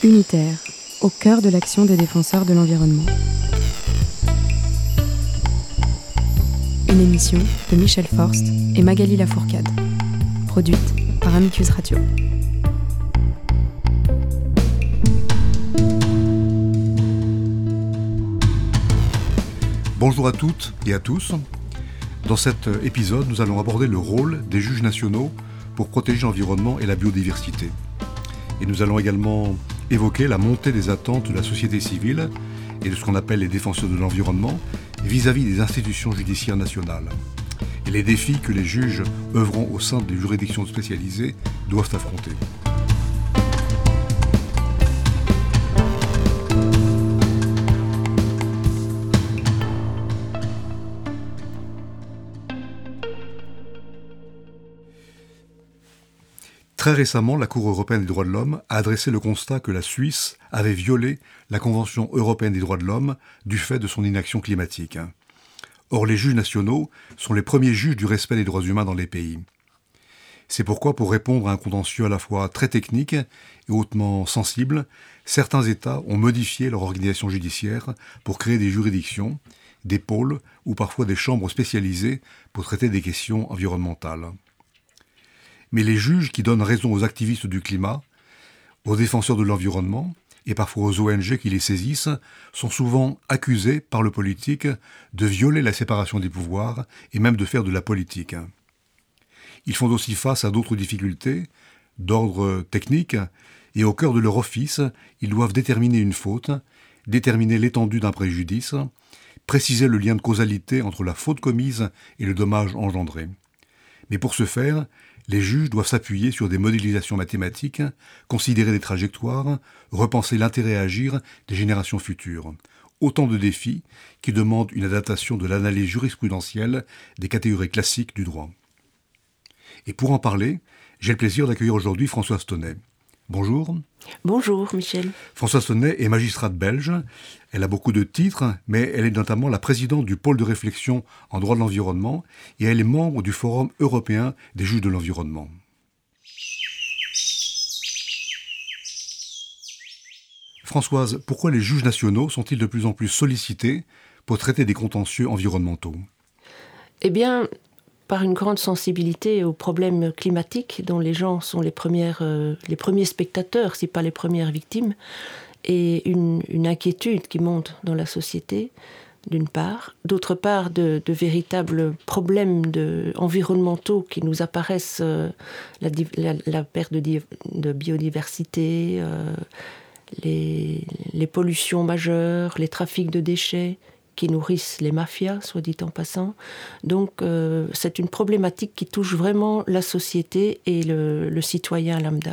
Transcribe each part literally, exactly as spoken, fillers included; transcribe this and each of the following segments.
Unitaire, au cœur de l'action des défenseurs de l'environnement. Une émission de Michel Forst et Magali Lafourcade, produite par Amicus Radio. Bonjour à toutes et à tous. Dans cet épisode, nous allons aborder le rôle des juges nationaux pour protéger l'environnement et la biodiversité. Et nous allons également évoquer la montée des attentes de la société civile et de ce qu'on appelle les défenseurs de l'environnement vis-à-vis des institutions judiciaires nationales et les défis que les juges œuvrant au sein des juridictions spécialisées doivent affronter. Très récemment, la Cour européenne des droits de l'homme a adressé le constat que la Suisse avait violé la Convention européenne des droits de l'homme du fait de son inaction climatique. Or, les juges nationaux sont les premiers juges du respect des droits humains dans les pays. C'est pourquoi, pour répondre à un contentieux à la fois très technique et hautement sensible, certains États ont modifié leur organisation judiciaire pour créer des juridictions, des pôles ou parfois des chambres spécialisées pour traiter des questions environnementales. Mais les juges qui donnent raison aux activistes du climat, aux défenseurs de l'environnement et parfois aux O N G qui les saisissent sont souvent accusés par le politique de violer la séparation des pouvoirs et même de faire de la politique. Ils font aussi face à d'autres difficultés d'ordre technique et au cœur de leur office, ils doivent déterminer une faute, déterminer l'étendue d'un préjudice, préciser le lien de causalité entre la faute commise et le dommage engendré. Mais pour ce faire, les juges doivent s'appuyer sur des modélisations mathématiques, considérer des trajectoires, repenser l'intérêt à agir des générations futures. Autant de défis qui demandent une adaptation de l'analyse jurisprudentielle des catégories classiques du droit. Et pour en parler, j'ai le plaisir d'accueillir aujourd'hui Françoise Tonnet. Bonjour. Bonjour Michel. Françoise Tonnet est magistrate belge. Elle a beaucoup de titres, mais elle est notamment la présidente du pôle de réflexion en droit de l'environnement et elle est membre du Forum européen des juges de l'environnement. Françoise, pourquoi les juges nationaux sont-ils de plus en plus sollicités pour traiter des contentieux environnementaux ? Eh bien, par une grande sensibilité aux problèmes climatiques dont les gens sont les, premières, euh, les premiers spectateurs, si pas les premières victimes, et une, une inquiétude qui monte dans la société, d'une part. D'autre part, de, de véritables problèmes de, environnementaux qui nous apparaissent, euh, la, la, la perte de, de biodiversité, euh, les, les pollutions majeures, les trafics de déchets, qui nourrissent les mafias, soit dit en passant. Donc, euh, c'est une problématique qui touche vraiment la société et le, le citoyen lambda.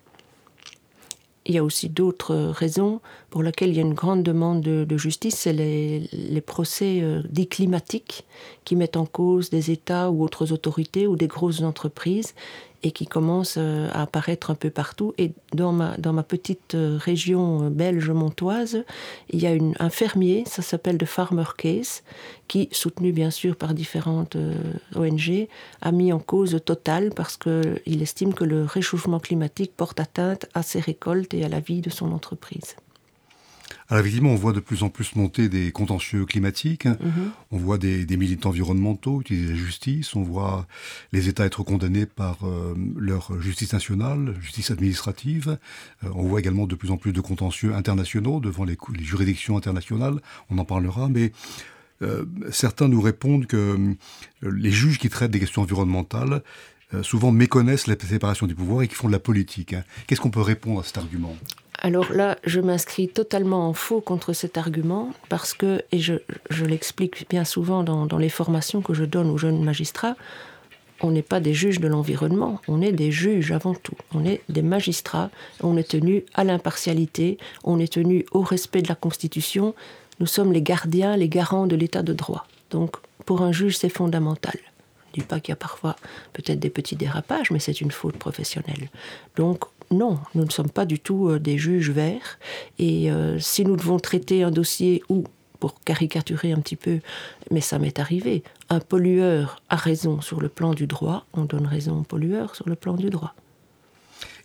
Il y a aussi d'autres raisons pour lesquelles il y a une grande demande de, de justice, c'est les, les procès euh, dits climatiques qui mettent en cause des États ou autres autorités ou des grosses entreprises et qui commencent euh, à apparaître un peu partout. Et dans ma, dans ma petite euh, région belge montoise, il y a une, un fermier, ça s'appelle The Farmer Case, qui, soutenu bien sûr par différentes euh, O N G, a mis en cause Total parce qu'il estime que le réchauffement climatique porte atteinte à ses récoltes et à la vie de son entreprise. Alors évidemment, on voit de plus en plus monter des contentieux climatiques, mm-hmm. on voit des, des militants environnementaux utiliser la justice, on voit les États être condamnés par euh, leur justice nationale, justice administrative, euh, on voit également de plus en plus de contentieux internationaux devant les, les juridictions internationales, on en parlera, mais euh, certains nous répondent que euh, les juges qui traitent des questions environnementales euh, souvent méconnaissent la séparation des pouvoirs et qui font de la politique. Hein. Qu'est-ce qu'on peut répondre à cet argument ? Alors là, je m'inscris totalement en faux contre cet argument parce que, et je, je l'explique bien souvent dans, dans les formations que je donne aux jeunes magistrats, on n'est pas des juges de l'environnement, on est des juges avant tout. On est des magistrats, on est tenu à l'impartialité, on est tenu au respect de la Constitution. Nous sommes les gardiens, les garants de l'état de droit. Donc, pour un juge, c'est fondamental. Je ne dis pas qu'il y a parfois peut-être des petits dérapages, mais c'est une faute professionnelle. Donc, non, nous ne sommes pas du tout euh, des juges verts. Et euh, si nous devons traiter un dossier où, pour caricaturer un petit peu, mais ça m'est arrivé, un pollueur a raison sur le plan du droit, on donne raison au pollueur sur le plan du droit.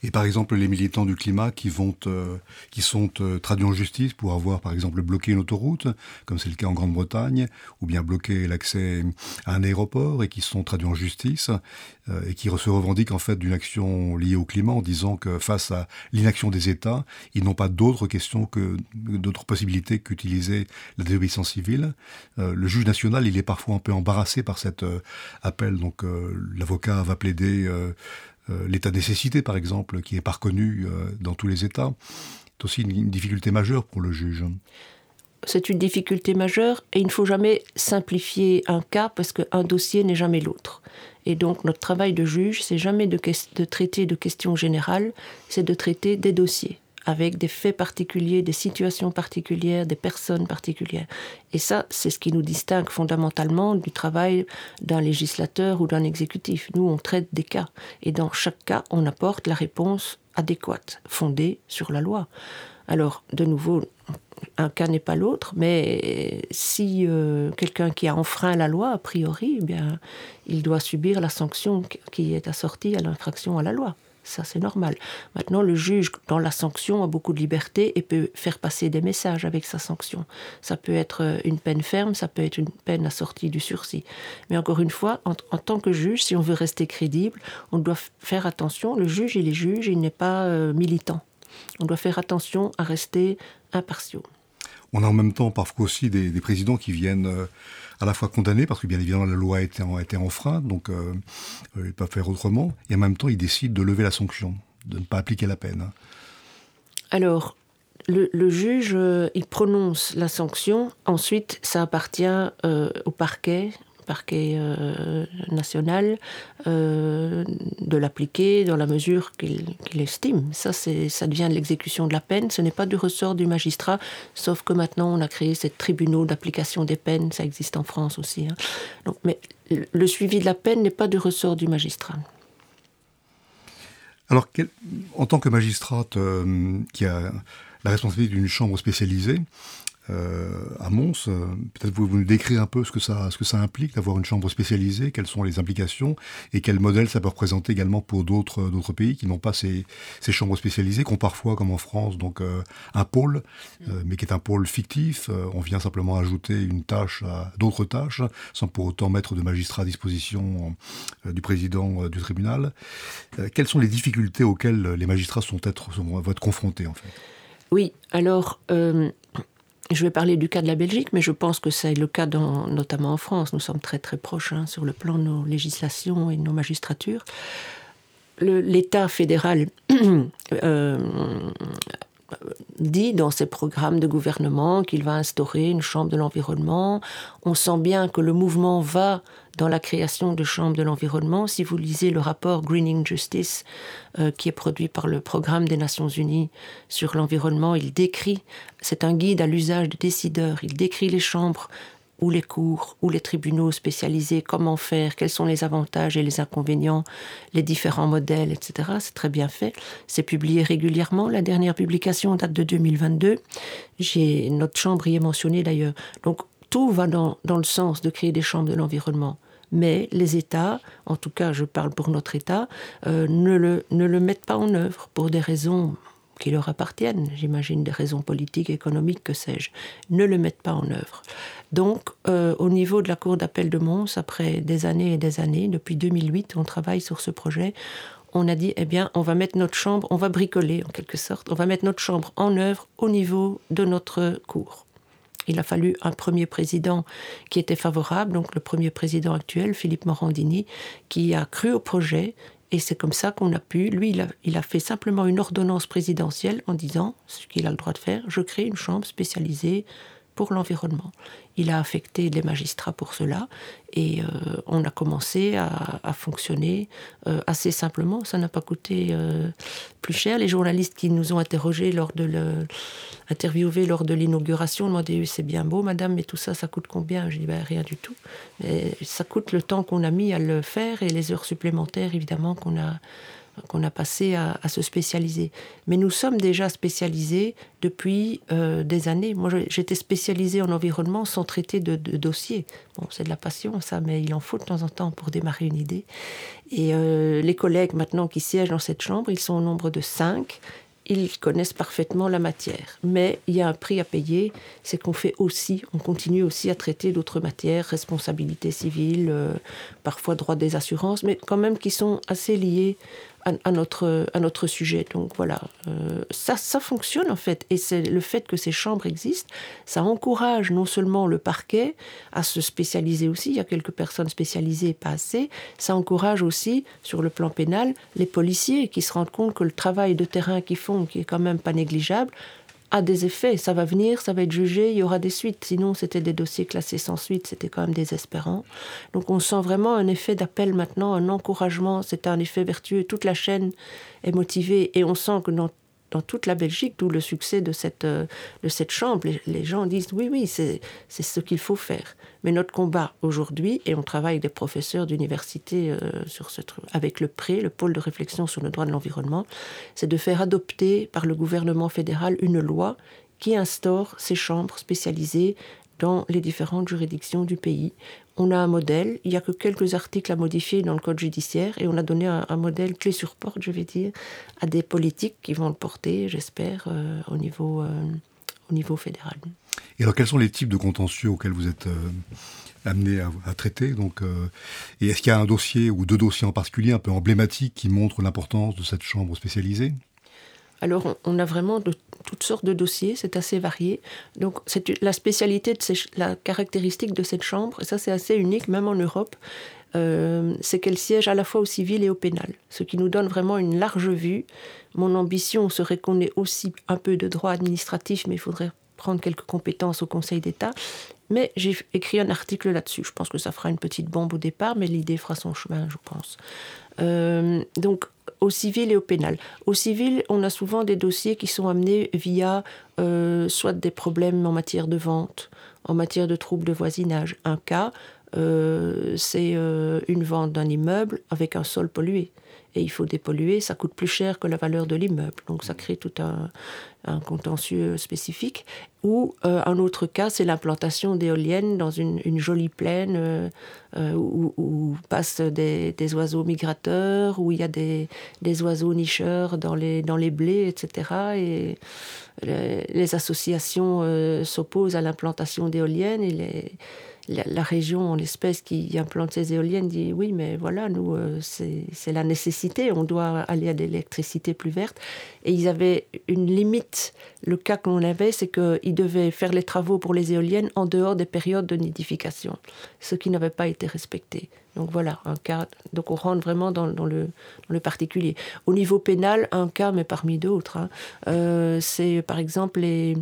Et par exemple, les militants du climat qui, vont, euh, qui sont euh, traduits en justice pour avoir, par exemple, bloqué une autoroute, comme c'est le cas en Grande-Bretagne, ou bien bloqué l'accès à un aéroport et qui sont traduits en justice, euh, et qui se revendiquent en fait d'une action liée au climat en disant que face à l'inaction des États, ils n'ont pas d'autres questions que d'autres possibilités qu'utiliser la désobéissance civile. Euh, le juge national, il est parfois un peu embarrassé par cet euh, appel. Donc euh, l'avocat va plaider euh, euh, l'état de nécessité, par exemple, qui n'est pas reconnu euh, dans tous les États. C'est aussi une, une difficulté majeure pour le juge. C'est une difficulté majeure et il ne faut jamais simplifier un cas parce qu'un dossier n'est jamais l'autre. Et donc notre travail de juge, c'est jamais de, de traiter de questions générales, c'est de traiter des dossiers avec des faits particuliers, des situations particulières, des personnes particulières. Et ça, c'est ce qui nous distingue fondamentalement du travail d'un législateur ou d'un exécutif. Nous, on traite des cas. Et dans chaque cas, on apporte la réponse adéquate, fondée sur la loi. Alors, de nouveau, un cas n'est pas l'autre, mais si euh, quelqu'un qui a enfreint la loi, a priori, eh bien, il doit subir la sanction qui est assortie à l'infraction à la loi. Ça, c'est normal. Maintenant, le juge, dans la sanction, a beaucoup de liberté et peut faire passer des messages avec sa sanction. Ça peut être une peine ferme, ça peut être une peine assortie du sursis. Mais encore une fois, en, en tant que juge, si on veut rester crédible, on doit faire attention. Le juge, il est juge, il n'est pas euh, militant. On doit faire attention à rester impartiaux. On a en même temps parfois aussi des, des présidents qui viennent euh, à la fois condamnés, parce que bien évidemment la loi a été, a été enfreinte, donc euh, ils ne peuvent pas faire autrement, et en même temps ils décident de lever la sanction, de ne pas appliquer la peine. Alors, le, le juge, euh, il prononce la sanction, ensuite ça appartient euh, au parquet, parquet euh, national, euh, de l'appliquer dans la mesure qu'il, qu'il estime. Ça, c'est, ça devient de l'exécution de la peine. Ce n'est pas du ressort du magistrat, sauf que maintenant, on a créé ces tribunaux d'application des peines. Ça existe en France aussi. Hein. Donc, mais le suivi de la peine n'est pas du ressort du magistrat. Alors, quel, en tant que magistrate euh, qui a la responsabilité d'une chambre spécialisée, Euh, à Mons, euh, peut-être vous, vous nous décrire un peu ce que ça, ce que ça implique d'avoir une chambre spécialisée, quelles sont les implications et quel modèle ça peut représenter également pour d'autres, d'autres pays qui n'ont pas ces, ces chambres spécialisées, qui ont parfois, comme en France, donc euh, un pôle, euh, mais qui est un pôle fictif. Euh, on vient simplement ajouter une tâche à d'autres tâches, sans pour autant mettre de magistrats à disposition euh, du président euh, du tribunal. Euh, quelles sont les difficultés auxquelles les magistrats sont être, sont, vont être confrontés, en fait ? Oui, alors... Euh... Je vais parler du cas de la Belgique, mais je pense que c'est le cas dans, notamment en France. Nous sommes très très proches hein, sur le plan de nos législations et de nos magistratures. Le, L'État fédéral euh, dit dans ses programmes de gouvernement qu'il va instaurer une chambre de l'environnement. On sent bien que le mouvement va dans la création de chambres de l'environnement. Si vous lisez le rapport Greening Justice, euh, qui est produit par le Programme des Nations Unies sur l'environnement, il décrit, c'est un guide à l'usage des décideurs, il décrit les chambres ou les cours ou les tribunaux spécialisés, comment faire, quels sont les avantages et les inconvénients, les différents modèles, et cetera. C'est très bien fait. C'est publié régulièrement. La dernière publication date de deux mille vingt-deux. J'ai, notre chambre y est mentionnée d'ailleurs. Donc, tout va dans, dans le sens de créer des chambres de l'environnement. Mais les États, en tout cas je parle pour notre État, euh, ne, le, ne le mettent pas en œuvre pour des raisons qui leur appartiennent, j'imagine des raisons politiques, économiques, que sais-je, ne le mettent pas en œuvre. Donc euh, au niveau de la Cour d'appel de Mons, après des années et des années, depuis deux mille huit, on travaille sur ce projet, on a dit, eh bien, on va mettre notre chambre, on va bricoler en quelque sorte, on va mettre notre chambre en œuvre au niveau de notre Cour. Il a fallu un premier président qui était favorable, donc le premier président actuel, Philippe Morandini, qui a cru au projet, et c'est comme ça qu'on a pu... Lui, il a, il a fait simplement une ordonnance présidentielle en disant, ce qu'il a le droit de faire, je crée une chambre spécialisée pour l'environnement. Il a affecté les magistrats pour cela, et euh, on a commencé à, à fonctionner euh, assez simplement. Ça n'a pas coûté euh, plus cher. Les journalistes qui nous ont interrogés lors de le, interviewés lors de l'inauguration ont dit « C'est bien beau, madame, mais tout ça, ça coûte combien ?» Je dis ben, « Rien du tout. » Mais ça coûte le temps qu'on a mis à le faire et les heures supplémentaires, évidemment, qu'on a qu'on a passé à, à se spécialiser. Mais nous sommes déjà spécialisés depuis euh, des années. Moi, j'étais spécialisée en environnement sans traiter de, de dossiers. Bon, c'est de la passion, ça, mais il en faut de temps en temps pour démarrer une idée. Et euh, les collègues maintenant qui siègent dans cette chambre, ils sont au nombre de cinq. Ils connaissent parfaitement la matière. Mais il y a un prix à payer, c'est qu'on fait aussi, on continue aussi à traiter d'autres matières, responsabilité civile, euh, parfois droit des assurances, mais quand même qui sont assez liées à, à, notre, à notre sujet. Donc voilà, euh, ça, ça fonctionne en fait. Et c'est le fait que ces chambres existent, ça encourage non seulement le parquet à se spécialiser aussi, il y a quelques personnes spécialisées, pas assez, ça encourage aussi, sur le plan pénal, les policiers qui se rendent compte que le travail de terrain qu'ils font, qui est quand même pas négligeable, a des effets. Ça va venir, ça va être jugé, il y aura des suites. Sinon, c'était des dossiers classés sans suite, c'était quand même désespérant. Donc on sent vraiment un effet d'appel maintenant, un encouragement, c'est un effet vertueux. Toute la chaîne est motivée et on sent que dans dans toute la Belgique, d'où le succès de cette, euh, de cette chambre. Les, les gens disent oui, oui, c'est, c'est ce qu'il faut faire. Mais notre combat aujourd'hui, et on travaille avec des professeurs d'université euh, sur ce truc, avec le P R E, le pôle de réflexion sur le droit de l'environnement, c'est de faire adopter par le gouvernement fédéral une loi qui instaure ces chambres spécialisées dans les différentes juridictions du pays. On a un modèle, il n'y a que quelques articles à modifier dans le code judiciaire et on a donné un, un modèle clé sur porte, je vais dire, à des politiques qui vont le porter, j'espère, euh, au niveau, euh, au niveau fédéral. Et alors, quels sont les types de contentieux auxquels vous êtes euh, amené à, à traiter donc, euh, et est-ce qu'il y a un dossier ou deux dossiers en particulier un peu emblématiques qui montrent l'importance de cette chambre spécialisée ? Alors, on a vraiment de toutes sortes de dossiers, c'est assez varié. Donc, c'est la spécialité, de ces, la caractéristique de cette chambre, et ça c'est assez unique, même en Europe, euh, c'est qu'elle siège à la fois au civil et au pénal, ce qui nous donne vraiment une large vue. Mon ambition serait qu'on ait aussi un peu de droit administratif, mais il faudrait prendre quelques compétences au Conseil d'État. Mais j'ai écrit un article là-dessus. Je pense que ça fera une petite bombe au départ, mais l'idée fera son chemin, je pense. Euh, donc, au civil et au pénal. Au civil, on a souvent des dossiers qui sont amenés via euh, soit des problèmes en matière de vente, en matière de troubles de voisinage. Un cas, euh, c'est euh, une vente d'un immeuble avec un sol pollué. Et il faut dépolluer, ça coûte plus cher que la valeur de l'immeuble. Donc ça crée tout un, un contentieux spécifique. Ou euh, un autre cas, c'est l'implantation d'éoliennes dans une, une jolie plaine euh, euh, où, où passent des, des oiseaux migrateurs, où il y a des, des oiseaux nicheurs dans les, dans les blés, et cetera. Et les, les associations euh, s'opposent à l'implantation d'éoliennes et les... La, la région, en l'espèce, qui implante ces éoliennes dit oui, mais voilà, nous, euh, c'est, c'est la nécessité, on doit aller à de l'électricité plus verte. Et ils avaient une limite. Le cas qu'on avait, c'est qu'ils devaient faire les travaux pour les éoliennes en dehors des périodes de nidification, ce qui n'avait pas été respecté. Donc voilà, un cas. Donc on rentre vraiment dans, dans, le, dans le particulier. Au niveau pénal, un cas, mais parmi d'autres, hein, euh, c'est par exemple les.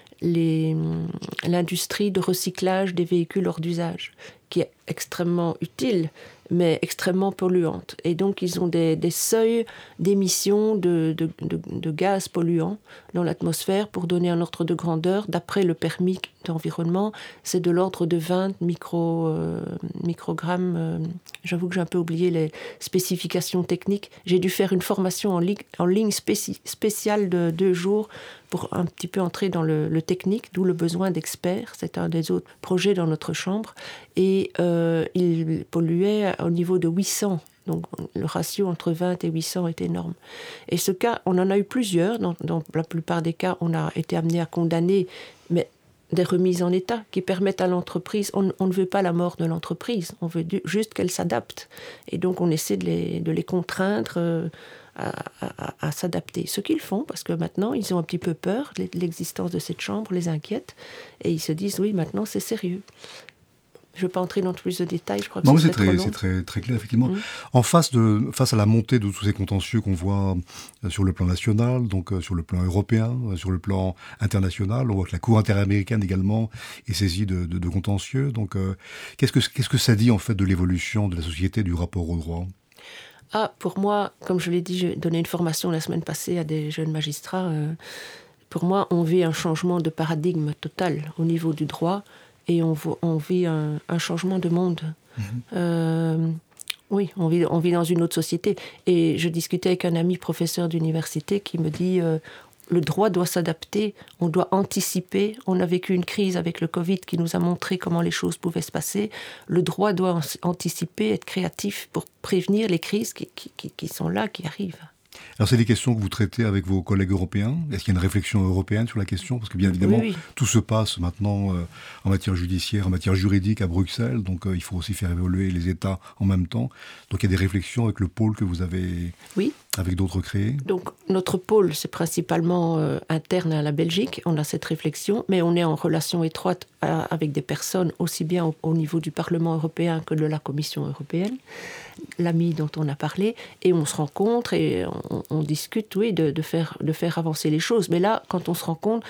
Les, l'industrie de recyclage des véhicules hors d'usage, qui est extrêmement utile, mais extrêmement polluante. Et donc, ils ont des, des seuils d'émissions de, de, de, de gaz polluants dans l'atmosphère pour donner un ordre de grandeur. D'après le permis d'environnement, c'est de l'ordre de vingt micro, euh, microgrammes. Euh, j'avoue que j'ai un peu oublié les spécifications techniques. J'ai dû faire une formation en, li- en ligne spéci- spéciale de deux jours pour un petit peu entrer dans le, le technique, d'où le besoin d'experts. C'est un des autres projets dans notre chambre. Et euh, il polluait au niveau de huit cents. Donc le ratio entre vingt et huit cents est énorme. Et ce cas, on en a eu plusieurs. Dans, dans la plupart des cas, on a été amené à condamner, mais des remises en état qui permettent à l'entreprise. On, on ne veut pas la mort de l'entreprise, on veut du, juste qu'elle s'adapte. Et donc on essaie de les, de les contraindre euh, à, à, à s'adapter. Ce qu'ils font, parce que maintenant ils ont un petit peu peur, l'existence de cette chambre les inquiète, et ils se disent oui, maintenant c'est sérieux. Je ne veux pas entrer dans plus de détails, je crois que non, c'est, c'est très, c'est très, très clair, effectivement. Mmh. En face, de, face à la montée de tous ces contentieux qu'on voit sur le plan national, donc euh, sur le plan européen, euh, sur le plan international, on voit que la Cour interaméricaine également est saisie de, de, de contentieux. Donc, euh, qu'est-ce que, qu'est-ce que ça dit, en fait, de l'évolution de la société, du rapport au droit ? Ah, pour moi, comme je l'ai dit, j'ai donné une formation la semaine passée à des jeunes magistrats. Euh, pour moi, on vit un changement de paradigme total au niveau du droit. Et on, on vit un, un changement de monde. Mmh. Euh, Oui, on vit, on vit dans une autre société. Et je discutais avec un ami professeur d'université qui me dit euh, le droit doit s'adapter, on doit anticiper. On a vécu une crise avec le Covid qui nous a montré comment les choses pouvaient se passer. Le droit doit anticiper, être créatif pour prévenir les crises qui, qui, qui sont là, qui arrivent. Alors c'est des questions que vous traitez avec vos collègues européens. Est-ce qu'il y a une réflexion européenne sur la question? Parce que bien évidemment, oui, oui. tout se passe maintenant euh, en matière judiciaire, en matière juridique à Bruxelles. Donc euh, il faut aussi faire évoluer les États en même temps. Donc il y a des réflexions avec le pôle que vous avez, oui. avec d'autres créés. Donc notre pôle, c'est principalement euh, interne à la Belgique. On a cette réflexion, mais on est en relation étroite à, avec des personnes aussi bien au, au niveau du Parlement européen que de la Commission européenne, l'ami dont on a parlé, et on se rencontre et on, on discute, oui, de, de, faire, de faire avancer les choses. Mais là, quand on se rencontre,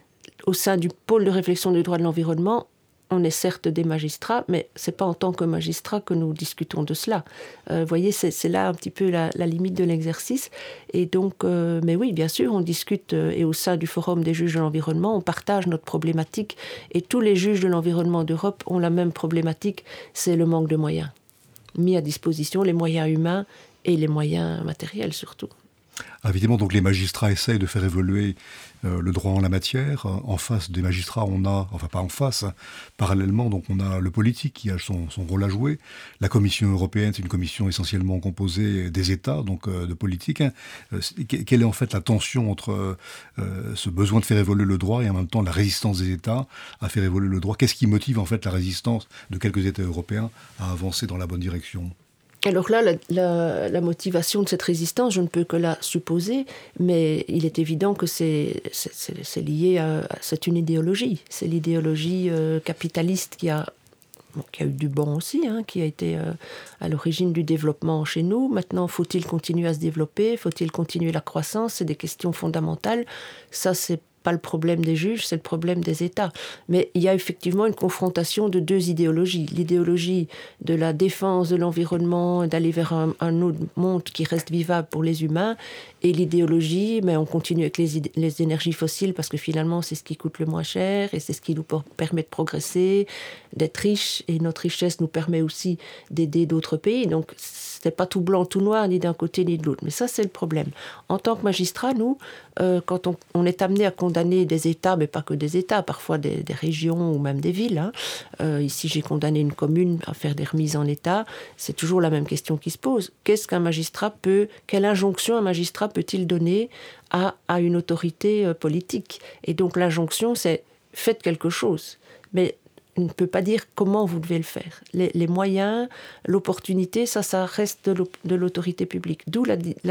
au sein du pôle de réflexion du droit de l'environnement, on est certes des magistrats, mais ce n'est pas en tant que magistrats que nous discutons de cela. Vous euh, voyez, c'est, c'est là un petit peu la, la limite de l'exercice. Et donc, euh, mais oui, bien sûr, on discute, euh, et au sein du Forum des juges de l'environnement, on partage notre problématique. Et tous les juges de l'environnement d'Europe ont la même problématique, c'est le manque de moyens. Mis à disposition les moyens humains et les moyens matériels surtout. Évidemment, donc les magistrats essayent de faire évoluer euh, le droit en la matière. En face des magistrats, on a, enfin pas en face, hein, parallèlement, donc on a le politique qui a son, son rôle à jouer. La Commission européenne, c'est une commission essentiellement composée des États, donc euh, de politique. Hein. Euh, quelle est en fait la tension entre euh, ce besoin de faire évoluer le droit et en même temps la résistance des États à faire évoluer le droit? Qu'est-ce qui motive en fait la résistance de quelques États européens à avancer dans la bonne direction? Alors là, la, la, la motivation de cette résistance, je ne peux que la supposer, mais il est évident que c'est, c'est, c'est, c'est lié à... C'est une idéologie. C'est l'idéologie euh, capitaliste qui a, bon, qui a eu du bon aussi, hein, qui a été euh, à l'origine du développement chez nous. Maintenant, faut-il continuer à se développer? Faut-il continuer la croissance? C'est des questions fondamentales. Ça, c'est pas le problème des juges, c'est le problème des États. Mais il y a effectivement une confrontation de deux idéologies. L'idéologie de la défense de l'environnement, d'aller vers un, un autre monde qui reste vivable pour les humains, et l'idéologie, mais on continue avec les, les énergies fossiles parce que finalement c'est ce qui coûte le moins cher et c'est ce qui nous permet de progresser, d'être riches, et notre richesse nous permet aussi d'aider d'autres pays. Donc c'est pas tout blanc, tout noir, ni d'un côté ni de l'autre. Mais ça, c'est le problème. En tant que magistrat, nous, euh, quand on, on est amené à condamner des États, mais pas que des États, parfois des, des régions ou même des villes. Hein. Euh, ici, j'ai condamné une commune à faire des remises en état. C'est toujours la même question qui se pose. Qu'est-ce qu'un magistrat peut, quelle injonction un magistrat peut-il donner à, à une autorité euh, politique? Et donc l'injonction, c'est faites quelque chose. Mais on ne peut pas dire comment vous devez le faire. Les, les moyens, l'opportunité, ça, ça reste de, de l'autorité publique. D'où la, la,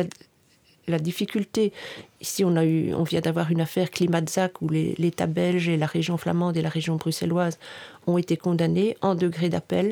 la difficulté. Ici, on, a eu, on vient d'avoir une affaire Klimatzak où les, l'État belge et la région flamande et la région bruxelloise ont été condamnés en degré d'appel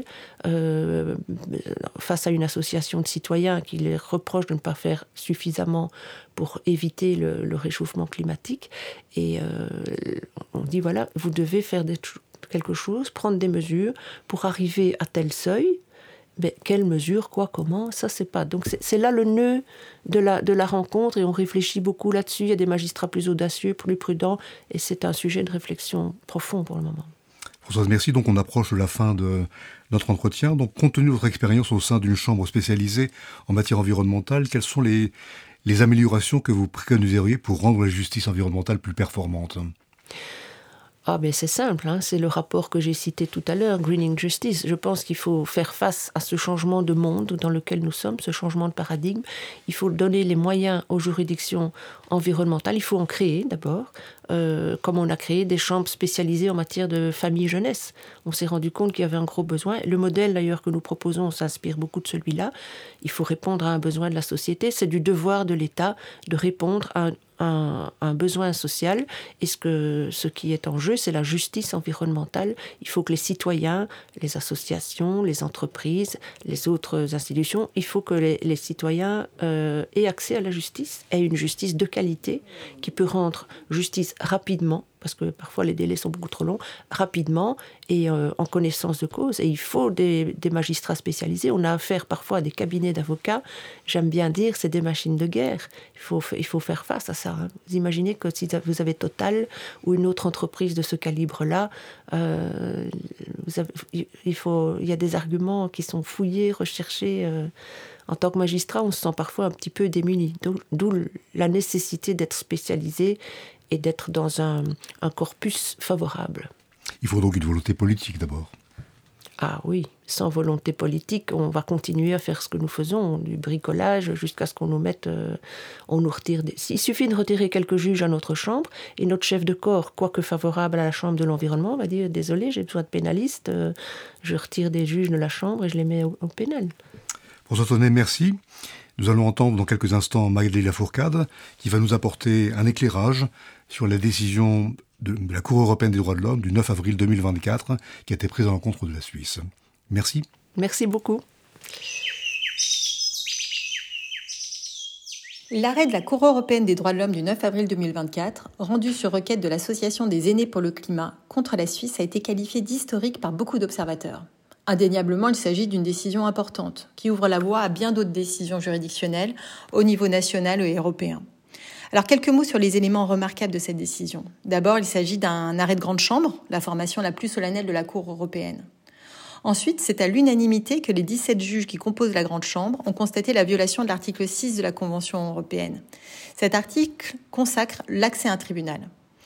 euh, face à une association de citoyens qui les reproche de ne pas faire suffisamment pour éviter le, le réchauffement climatique. Et euh, on dit, voilà, vous devez faire des quelque chose, prendre des mesures pour arriver à tel seuil. Mais quelles mesures, quoi, comment, ça c'est pas. Donc c'est, c'est là le nœud de la, de la rencontre et on réfléchit beaucoup là-dessus. Il y a des magistrats plus audacieux, plus prudents et c'est un sujet de réflexion profond pour le moment. Françoise, merci. Donc on approche de la fin de notre entretien. Donc compte tenu de votre expérience au sein d'une chambre spécialisée en matière environnementale, quelles sont les, les améliorations que vous préconiseriez pour rendre la justice environnementale plus performante ? Ah ben c'est simple, hein, c'est le rapport que j'ai cité tout à l'heure, Greening Justice. Je pense qu'il faut faire face à ce changement de monde dans lequel nous sommes, ce changement de paradigme. Il faut donner les moyens aux juridictions environnementales. Il faut en créer d'abord, euh, comme on a créé des chambres spécialisées en matière de famille jeunesse. On s'est rendu compte qu'il y avait un gros besoin. Le modèle d'ailleurs que nous proposons s'inspire beaucoup de celui-là. Il faut répondre à un besoin de la société. C'est du devoir de l'État de répondre à un Un, un besoin social, et ce, que, ce qui est en jeu, c'est la justice environnementale. Il faut que les citoyens, les associations, les entreprises, les autres institutions, il faut que les, les citoyens euh, aient accès à la justice, aient une justice de qualité, qui peut rendre justice rapidement, parce que parfois les délais sont beaucoup trop longs, rapidement et euh, en connaissance de cause. Et il faut des, des magistrats spécialisés. On a affaire parfois à des cabinets d'avocats. J'aime bien dire, c'est des machines de guerre. Il faut, il faut faire face à ça. Hein. Vous imaginez que si vous avez Total ou une autre entreprise de ce calibre-là, euh, vous avez, il, faut, il y a des arguments qui sont fouillés, recherchés. Euh, En tant que magistrat, on se sent parfois un petit peu démuni. D'où la nécessité d'être spécialisé et d'être dans un, un corpus favorable. Il faut donc une volonté politique d'abord. Ah oui, sans volonté politique, on va continuer à faire ce que nous faisons, du bricolage, jusqu'à ce qu'on nous mette... Euh, on nous retire des... Il suffit de retirer quelques juges à notre chambre, et notre chef de corps, quoique favorable à la chambre de l'environnement, va dire « Désolé, j'ai besoin de pénalistes, euh, je retire des juges de la chambre et je les mets au, au pénal ». François Tonnet, merci. Nous allons entendre dans quelques instants Magali Lafourcade, qui va nous apporter un éclairage sur la décision de la Cour européenne des droits de l'homme du neuf avril deux mille vingt-quatre, qui a été prise à l'encontre de la Suisse. Merci. Merci beaucoup. L'arrêt de la Cour européenne des droits de l'homme du neuf avril deux mille vingt-quatre, rendu sur requête de l'Association des aînés pour le climat contre la Suisse, a été qualifié d'historique par beaucoup d'observateurs. Indéniablement, il s'agit d'une décision importante, qui ouvre la voie à bien d'autres décisions juridictionnelles au niveau national et européen. Alors, quelques mots sur les éléments remarquables de cette décision. D'abord, il s'agit d'un arrêt de grande chambre, la formation la plus solennelle de la Cour européenne. Ensuite, c'est à l'unanimité que les dix-sept juges qui composent la grande chambre ont constaté la violation de l'article six de la Convention européenne. Cet article consacre l'accès à un tribunal.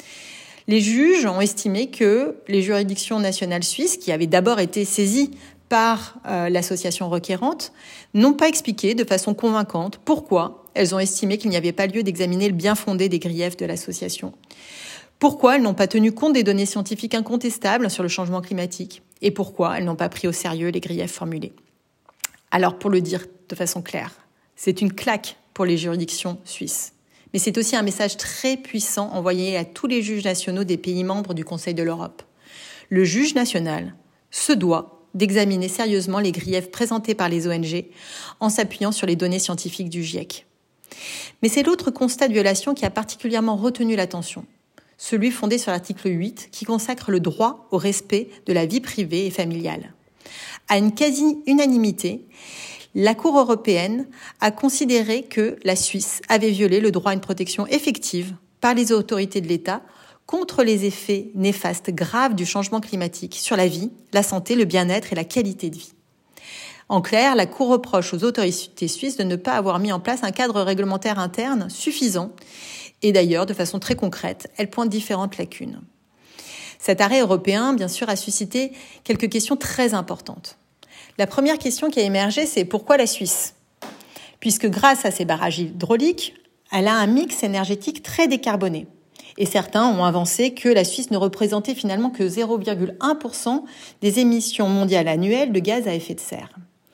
Les juges ont estimé que les juridictions nationales suisses, qui avaient d'abord été saisies par euh, l'association requérante, n'ont pas expliqué de façon convaincante pourquoi elles ont estimé qu'il n'y avait pas lieu d'examiner le bien fondé des griefs de l'association. Pourquoi elles n'ont pas tenu compte des données scientifiques incontestables sur le changement climatique et pourquoi elles n'ont pas pris au sérieux les griefs formulés. Alors, pour le dire de façon claire, c'est une claque pour les juridictions suisses. Mais c'est aussi un message très puissant envoyé à tous les juges nationaux des pays membres du Conseil de l'Europe. Le juge national se doit d'examiner sérieusement les griefs présentés par les O N G en s'appuyant sur les données scientifiques du GIEC. Mais c'est l'autre constat de violation qui a particulièrement retenu l'attention, celui fondé sur l'article huit qui consacre le droit au respect de la vie privée et familiale. À une quasi-unanimité, la Cour européenne a considéré que la Suisse avait violé le droit à une protection effective par les autorités de l'État contre les effets néfastes graves du changement climatique sur la vie, la santé, le bien-être et la qualité de vie. En clair, la Cour reproche aux autorités suisses de ne pas avoir mis en place un cadre réglementaire interne suffisant et d'ailleurs, de façon très concrète, elle pointe différentes lacunes. Cet arrêt européen, bien sûr, a suscité quelques questions très importantes. La première question qui a émergé, c'est pourquoi la Suisse ? Puisque grâce à ses barrages hydrauliques, elle a un mix énergétique très décarboné. Et certains ont avancé que la Suisse ne représentait finalement que zéro virgule un pour cent des émissions mondiales annuelles de gaz à effet de serre.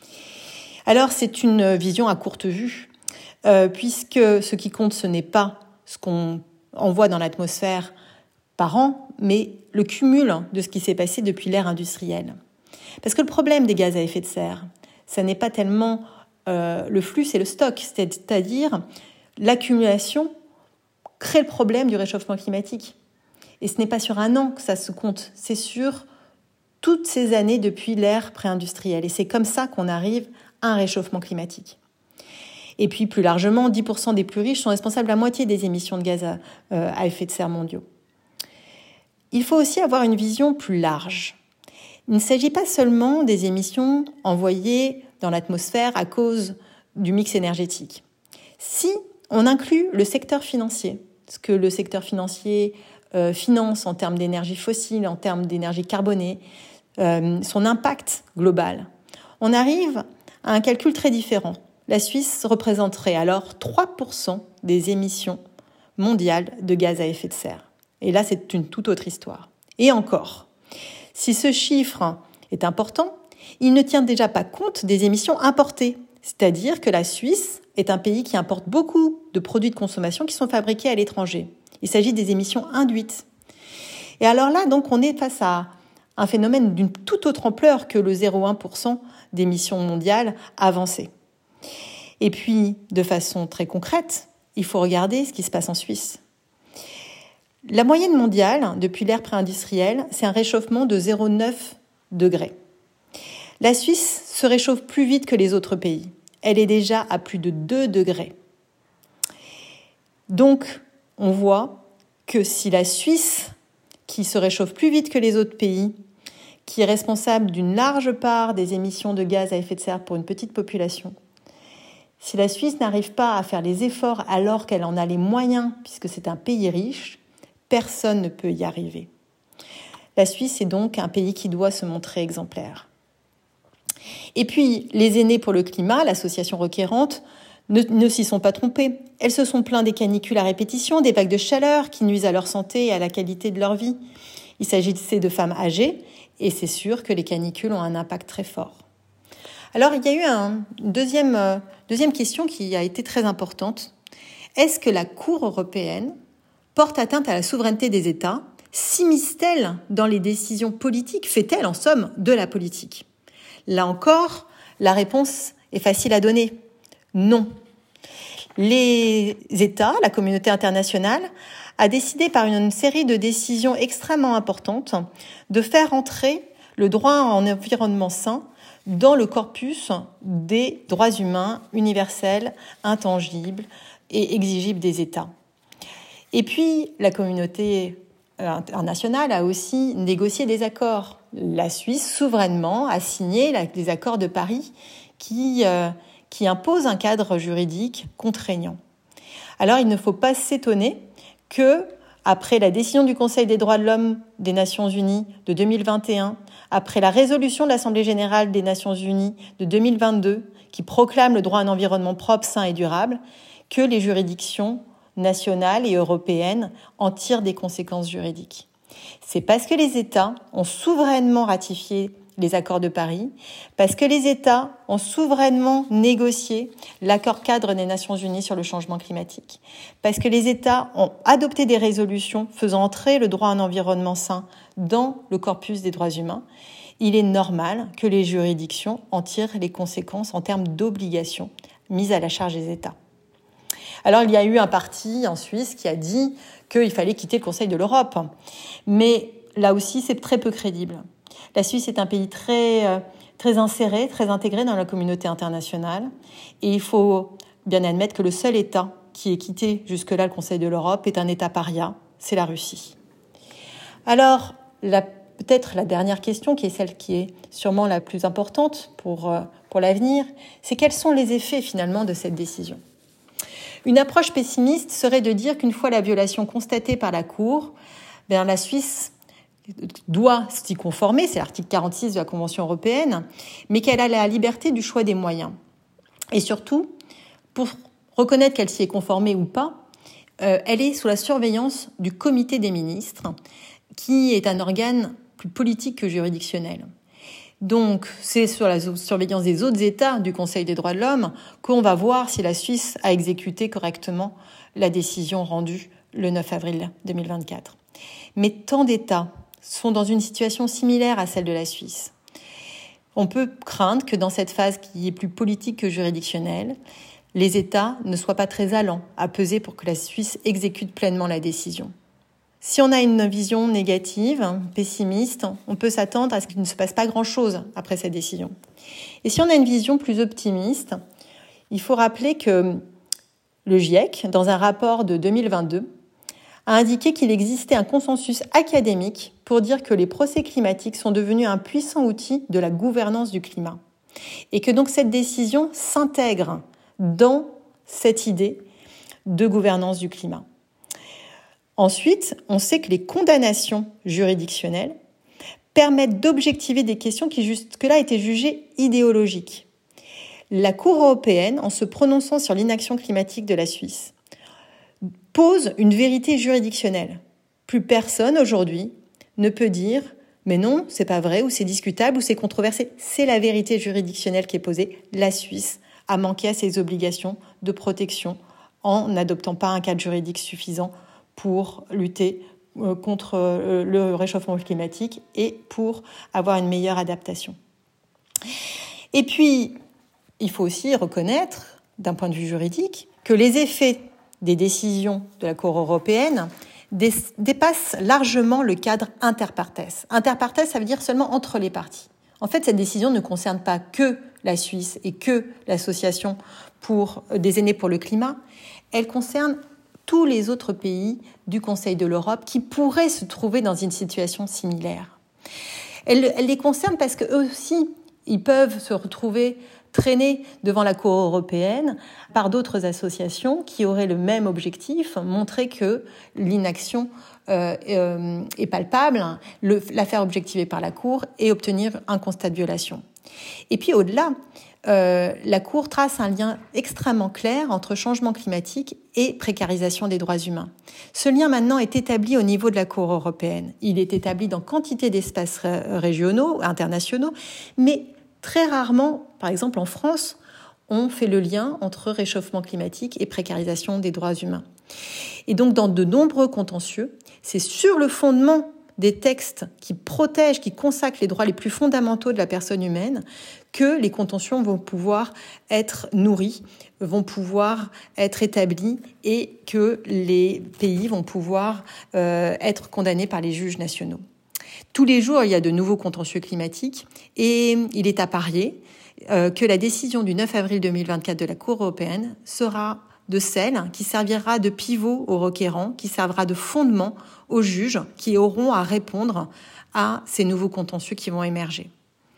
Alors c'est une vision à courte vue, euh, puisque ce qui compte, ce n'est pas ce qu'on envoie dans l'atmosphère par an, mais le cumul de ce qui s'est passé depuis l'ère industrielle. Parce que le problème des gaz à effet de serre, ça n'est pas tellement euh, le flux, c'est le stock, c'est-à-dire l'accumulation crée le problème du réchauffement climatique. Et ce n'est pas sur un an que ça se compte, c'est sur toutes ces années depuis l'ère pré-industrielle. Et c'est comme ça qu'on arrive à un réchauffement climatique. Et puis plus largement, dix pour cent des plus riches sont responsables de la moitié des émissions de gaz à, euh, à effet de serre mondiaux. Il faut aussi avoir une vision plus large. Il ne s'agit pas seulement des émissions envoyées dans l'atmosphère à cause du mix énergétique. Si on inclut le secteur financier, ce que le secteur financier euh, finance en termes d'énergie fossile, en termes d'énergie carbonée, euh, son impact global, on arrive à un calcul très différent. La Suisse représenterait alors trois pour cent des émissions mondiales de gaz à effet de serre. Et là, c'est une toute autre histoire. Et encore, si ce chiffre est important, il ne tient déjà pas compte des émissions importées. C'est-à-dire que la Suisse est un pays qui importe beaucoup de produits de consommation qui sont fabriqués à l'étranger. Il s'agit des émissions induites. Et alors là, donc, on est face à un phénomène d'une toute autre ampleur que le zéro virgule un pour cent d'émissions mondiales avancées. Et puis, de façon très concrète, il faut regarder ce qui se passe en Suisse. La moyenne mondiale, depuis l'ère pré-industrielle, c'est un réchauffement de zéro virgule neuf degrés. La Suisse se réchauffe plus vite que les autres pays. Elle est déjà à plus de deux degrés. Donc, on voit que si la Suisse, qui se réchauffe plus vite que les autres pays, qui est responsable d'une large part des émissions de gaz à effet de serre pour une petite population, si la Suisse n'arrive pas à faire les efforts alors qu'elle en a les moyens, puisque c'est un pays riche, personne ne peut y arriver. La Suisse est donc un pays qui doit se montrer exemplaire. Et puis, les aînés pour le climat, l'association requérante, ne, ne s'y sont pas trompés. Elles se sont plaintes des canicules à répétition, des vagues de chaleur qui nuisent à leur santé et à la qualité de leur vie. Il s'agissait de femmes âgées, et c'est sûr que les canicules ont un impact très fort. Alors, il y a eu un, une deuxième, euh, deuxième question qui a été très importante. Est-ce que la Cour européenne porte atteinte à la souveraineté des États? S'immisce-t-elle dans les décisions politiques? Fait-elle, en somme, de la politique? Là encore, la réponse est facile à donner. Non. Les États, la communauté internationale, a décidé par une série de décisions extrêmement importantes de faire entrer le droit en environnement sain dans le corpus des droits humains universels, intangibles et exigibles des États. Et puis, la communauté internationale a aussi négocié des accords. La Suisse, souverainement, a signé les accords de Paris qui, euh, qui imposent un cadre juridique contraignant. Alors, il ne faut pas s'étonner que, après la décision du Conseil des droits de l'homme des Nations Unies de deux mille vingt et un, après la résolution de l'Assemblée générale des Nations Unies de deux mille vingt-deux, qui proclame le droit à un environnement propre, sain et durable, que les juridictions nationales et européennes en tirent des conséquences juridiques. C'est parce que les États ont souverainement ratifié les accords de Paris, parce que les États ont souverainement négocié l'accord cadre des Nations Unies sur le changement climatique, parce que les États ont adopté des résolutions faisant entrer le droit à un environnement sain dans le corpus des droits humains, il est normal que les juridictions en tirent les conséquences en termes d'obligations mises à la charge des États. Alors, il y a eu un parti en Suisse qui a dit qu'il fallait quitter le Conseil de l'Europe. Mais là aussi, c'est très peu crédible. La Suisse est un pays très, très inséré, très intégré dans la communauté internationale. Et il faut bien admettre que le seul État qui ait quitté jusque-là le Conseil de l'Europe est un État paria, c'est la Russie. Alors, la, peut-être la dernière question, qui est celle qui est sûrement la plus importante pour, pour l'avenir, c'est quels sont les effets finalement de cette décision ? Une approche pessimiste serait de dire qu'une fois la violation constatée par la Cour, bien la Suisse doit s'y conformer, c'est l'article quarante-six de la Convention européenne, mais qu'elle a la liberté du choix des moyens. Et surtout, pour reconnaître qu'elle s'y est conformée ou pas, euh, elle est sous la surveillance du Comité des ministres, qui est un organe plus politique que juridictionnel. Donc, c'est sur la surveillance des autres États du Conseil des droits de l'homme qu'on va voir si la Suisse a exécuté correctement la décision rendue le neuf avril deux mille vingt-quatre. Mais tant d'États sont dans une situation similaire à celle de la Suisse. On peut craindre que dans cette phase qui est plus politique que juridictionnelle, les États ne soient pas très allants à peser pour que la Suisse exécute pleinement la décision. Si on a une vision négative, pessimiste, on peut s'attendre à ce qu'il ne se passe pas grand-chose après cette décision. Et si on a une vision plus optimiste, il faut rappeler que le GIEC, dans un rapport de deux mille vingt-deux, a indiqué qu'il existait un consensus académique pour dire que les procès climatiques sont devenus un puissant outil de la gouvernance du climat. Et que donc cette décision s'intègre dans cette idée de gouvernance du climat. Ensuite, on sait que les condamnations juridictionnelles permettent d'objectiver des questions qui jusque-là étaient jugées idéologiques. La Cour européenne, en se prononçant sur l'inaction climatique de la Suisse, pose une vérité juridictionnelle. Plus personne aujourd'hui ne peut dire « mais non, c'est pas vrai, ou c'est discutable, ou c'est controversé ». C'est la vérité juridictionnelle qui est posée. La Suisse a manqué à ses obligations de protection en n'adoptant pas un cadre juridique suffisant pour lutter contre le réchauffement climatique et pour avoir une meilleure adaptation. Et puis, il faut aussi reconnaître, d'un point de vue juridique, que les effets des décisions de la Cour européenne dé- dépasse largement le cadre inter partes. Inter partes, ça veut dire seulement entre les parties. En fait, cette décision ne concerne pas que la Suisse et que l'association pour des aînés pour le climat. Elle concerne tous les autres pays du Conseil de l'Europe qui pourraient se trouver dans une situation similaire. Elle, elle les concerne parce qu'eux aussi, ils peuvent se retrouver traînés devant la Cour européenne par d'autres associations qui auraient le même objectif, montrer que l'inaction euh, euh, est palpable, le, la faire objectiver par la Cour et obtenir un constat de violation. Et puis au-delà, euh, la Cour trace un lien extrêmement clair entre changement climatique et précarisation des droits humains. Ce lien maintenant est établi au niveau de la Cour européenne. Il est établi dans quantité d'espaces régionaux, internationaux, mais très rarement, par exemple en France, on fait le lien entre réchauffement climatique et précarisation des droits humains. Et donc dans de nombreux contentieux, c'est sur le fondement des textes qui protègent, qui consacrent les droits les plus fondamentaux de la personne humaine que les contentieux vont pouvoir être nourris, vont pouvoir être établis et que les pays vont pouvoir euh, être condamnés par les juges nationaux. Tous les jours, il y a de nouveaux contentieux climatiques et il est à parier euh, que la décision du neuf avril deux mille vingt-quatre de la Cour européenne sera de celle qui servira de pivot aux requérants, qui servira de fondement aux juges qui auront à répondre à ces nouveaux contentieux qui vont émerger.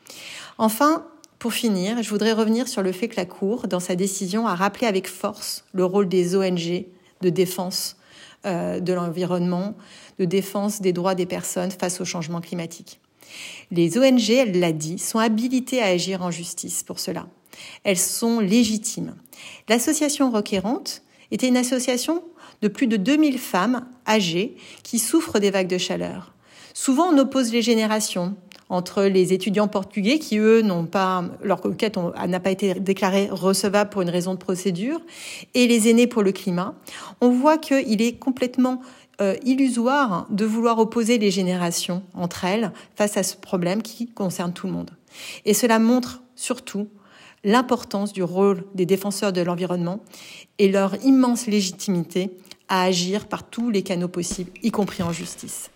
Enfin, pour finir, je voudrais revenir sur le fait que la Cour, dans sa décision, a rappelé avec force le rôle des O N G de défense euh, de l'environnement, de défense des droits des personnes face au changement climatique. Les O N G, elle l'a dit, sont habilitées à agir en justice pour cela. Elles sont légitimes. L'association requérante était une association de plus de deux mille femmes âgées qui souffrent des vagues de chaleur. Souvent, on oppose les générations entre les étudiants portugais qui, eux, n'ont pas, leur requête n'a pas été déclarée recevable pour une raison de procédure, et les aînés pour le climat. On voit qu'il est complètement euh, illusoire de vouloir opposer les générations entre elles face à ce problème qui concerne tout le monde. Et cela montre surtout l'importance du rôle des défenseurs de l'environnement et leur immense légitimité à agir par tous les canaux possibles, y compris en justice.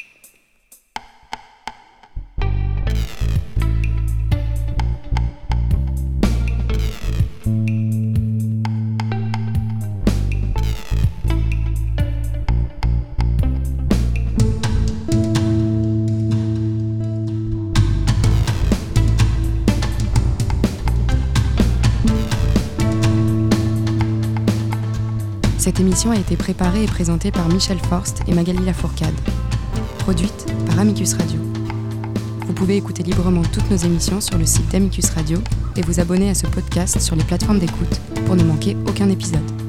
Cette émission a été préparée et présentée par Michel Forst et Magali Lafourcade. Produite par Amicus Radio. Vous pouvez écouter librement toutes nos émissions sur le site d'Amicus Radio et vous abonner à ce podcast sur les plateformes d'écoute pour ne manquer aucun épisode.